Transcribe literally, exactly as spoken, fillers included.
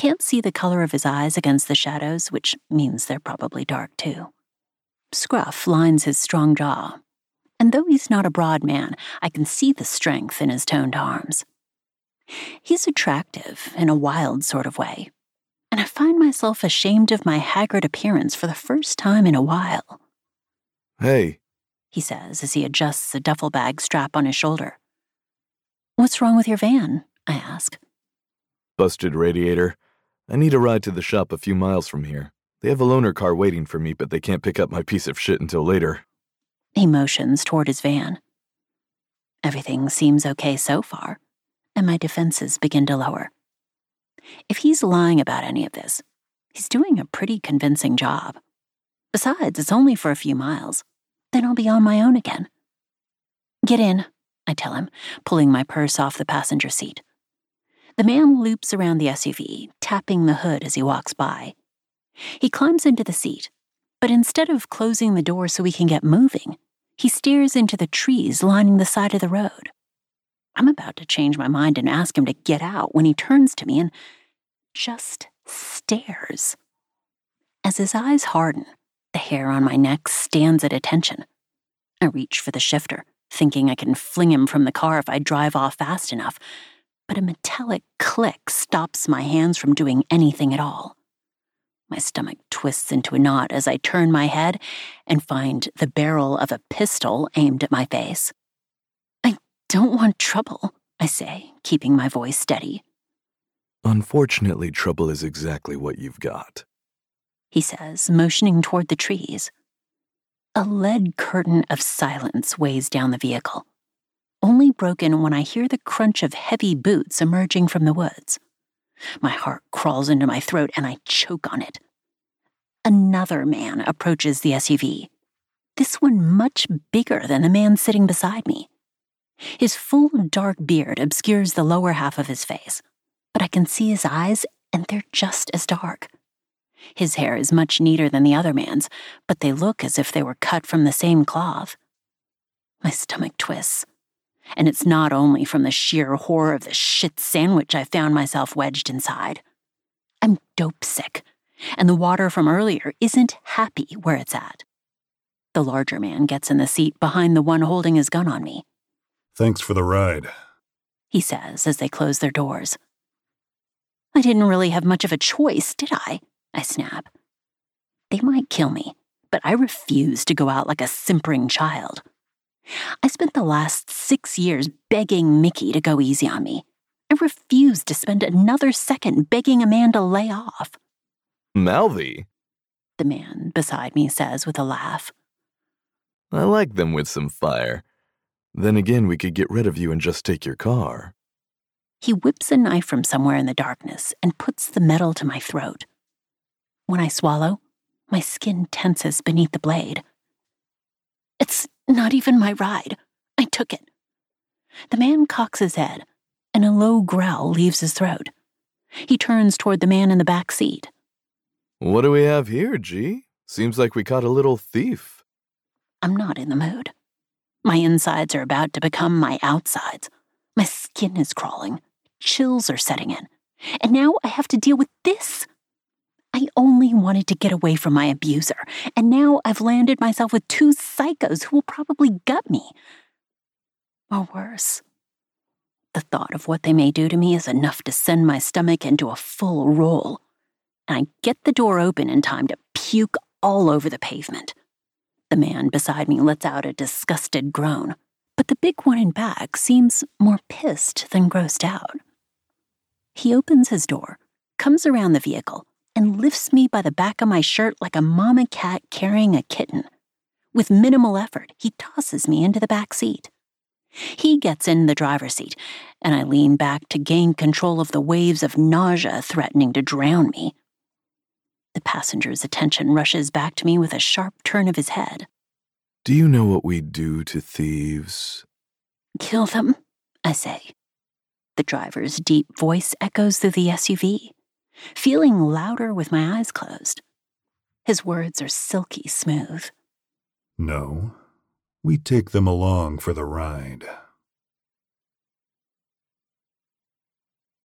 can't see the color of his eyes against the shadows, which means they're probably dark too. Scruff lines his strong jaw, and though he's not a broad man, I can see the strength in his toned arms. He's attractive in a wild sort of way, and I find myself ashamed of my haggard appearance for the first time in a while. "Hey," he says as he adjusts a duffel bag strap on his shoulder. "What's wrong with your van?" I ask. "Busted radiator. I need a ride to the shop a few miles from here. They have a loaner car waiting for me, but they can't pick up my piece of shit until later." He motions toward his van. Everything seems okay so far, and my defenses begin to lower. If he's lying about any of this, he's doing a pretty convincing job. Besides, it's only for a few miles. Then I'll be on my own again. "Get in," I tell him, pulling my purse off the passenger seat. The man loops around the S U V, tapping the hood as he walks by. He climbs into the seat, but instead of closing the door so we can get moving, he stares into the trees lining the side of the road. I'm about to change my mind and ask him to get out when he turns to me and just stares. As his eyes harden, the hair on my neck stands at attention. I reach for the shifter, thinking I can fling him from the car if I drive off fast enough, but a metallic click stops my hands from doing anything at all. My stomach twists into a knot as I turn my head and find the barrel of a pistol aimed at my face. "I don't want trouble," I say, keeping my voice steady. "Unfortunately, trouble is exactly what you've got," he says, motioning toward the trees. A lead curtain of silence weighs down the vehicle, only broken when I hear the crunch of heavy boots emerging from the woods. My heart crawls into my throat and I choke on it. Another man approaches the S U V, this one much bigger than the man sitting beside me. His full dark beard obscures the lower half of his face, but I can see his eyes and they're just as dark. His hair is much neater than the other man's, but they look as if they were cut from the same cloth. My stomach twists, and it's not only from the sheer horror of the shit sandwich I found myself wedged inside. I'm dope sick, and the water from earlier isn't happy where it's at. The larger man gets in the seat behind the one holding his gun on me. "Thanks for the ride," he says as they close their doors. "I didn't really have much of a choice, did I?" I snap. They might kill me, but I refuse to go out like a simpering child. I spent the last six years begging Mickey to go easy on me. I refuse to spend another second begging a man to lay off. "Mouthy," the man beside me says with a laugh. "I like them with some fire. Then again, we could get rid of you and just take your car." He whips a knife from somewhere in the darkness and puts the metal to my throat. When I swallow, my skin tenses beneath the blade. "It's not even my ride. I took it." The man cocks his head, and a low growl leaves his throat. He turns toward the man in the back seat. "What do we have here, G? Seems like we caught a little thief." I'm not in the mood. My insides are about to become my outsides. My skin is crawling. Chills are setting in. And now I have to deal with this. I only wanted to get away from my abuser, and now I've landed myself with two psychos who will probably gut me. Or worse. The thought of what they may do to me is enough to send my stomach into a full roll, and I get the door open in time to puke all over the pavement. The man beside me lets out a disgusted groan, but the big one in back seems more pissed than grossed out. He opens his door, comes around the vehicle, and lifts me by the back of my shirt like a mama cat carrying a kitten. With minimal effort, he tosses me into the back seat. He gets in the driver's seat, and I lean back to gain control of the waves of nausea threatening to drown me. The passenger's attention rushes back to me with a sharp turn of his head. "Do you know what we do to thieves?" "Kill them," I say. The driver's deep voice echoes through the S U V, feeling louder with my eyes closed. His words are silky smooth. "No, we take them along for the ride."